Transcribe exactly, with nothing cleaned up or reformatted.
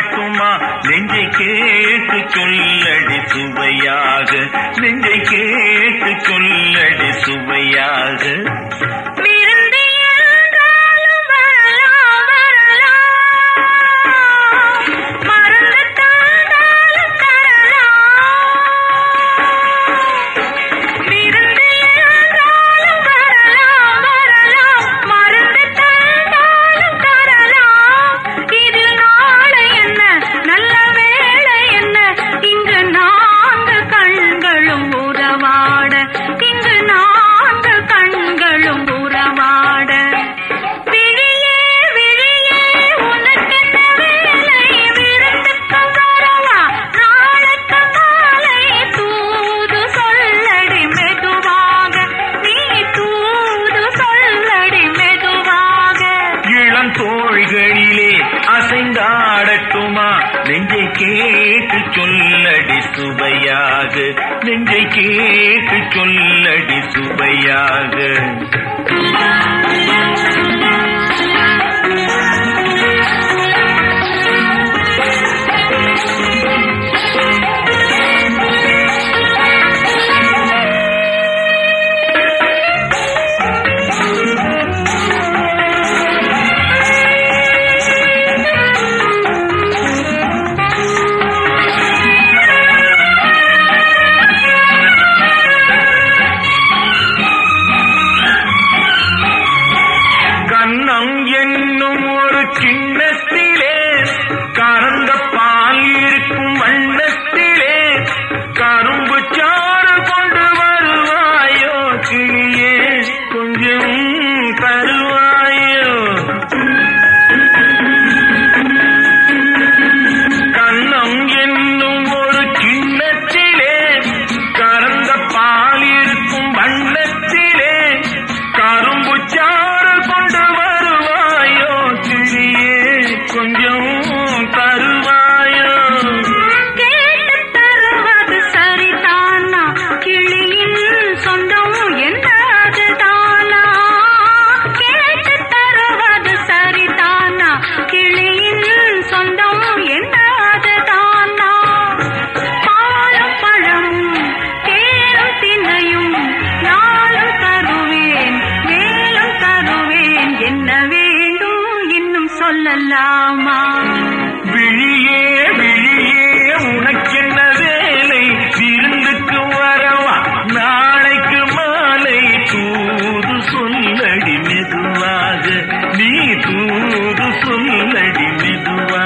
அசைந்தாடட்டுமா நெஞ்சை கேட்டு சொல்லடி சுவையாக நெஞ்சை கேட்டு சொல்லடி சுவையாக தோள்களிலே அசைந்தாடட்டுமா நெஞ்சை கேட்டு சொல்லடி சுவையாக நெஞ்சை கேட்டு சொல்லடி சுவையாக என்னும் ஒரு கிண்ணத்திலே கறந்த பால் இருக்கும் வண்ணத்திலே கரும்பு சாறு கொண்டு வருவாயோ கிளியே கொஞ்சம் தருவாயோ கண்ணம் என்னும் ஒரு கிண்ணத்திலே கறந்த பால் இருக்கும் வண்ணத்திலே கரும்பு சாறு கொண்டு கொஞ்சம் தருவாயோ கேட்டு தருவது சரிதானா கிளியின் சொந்தம் என்னது தானா கேட்டு தருவது சரிதானா கிளியின் சொந்தம் என்னது தானா பாலும் பழமும் தேரும் தினையும் நாளும் தருவேன் மேலும் தருவேன் என்ன வேண்டும் இன்னும் சொல்லலாமா விழியே விழியே உனக்கென்ன வேலை விருந்துக்கு வரவா நாளைக்கு மாலை தூது சொல்லடி மெதுவாக நீ தூது சொல்லடி மெதுவாக